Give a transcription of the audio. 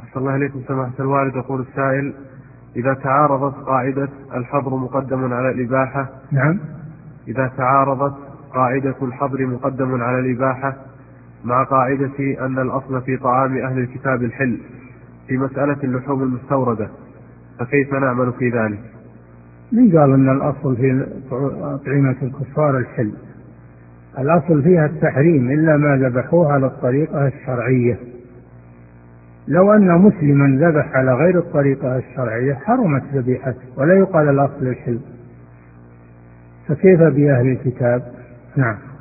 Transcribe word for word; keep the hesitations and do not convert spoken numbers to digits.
أحسن الله إليكم سماحة الوالد. يقول السائل: إذا تعارضت قاعدة الحظر مقدم على الإباحة. نعم. إذا تعارضت قاعدة الحظر مقدم على الإباحة مع قاعدة أن الأصل في طعام أهل الكتاب الحل في مسألة اللحوم المستوردة، فكيف نعمل في ذلك؟ من قال أن الأصل في أطعمة الكفار الحل؟ الأصل فيها التحريم إلا ما ذبحوها على الطريقة الشرعية. لو أن مسلما ذبح على غير الطريقة الشرعية حرمت ذبيحته ولا يقال الأصل الحل، فكيف بأهل الكتاب؟ نعم.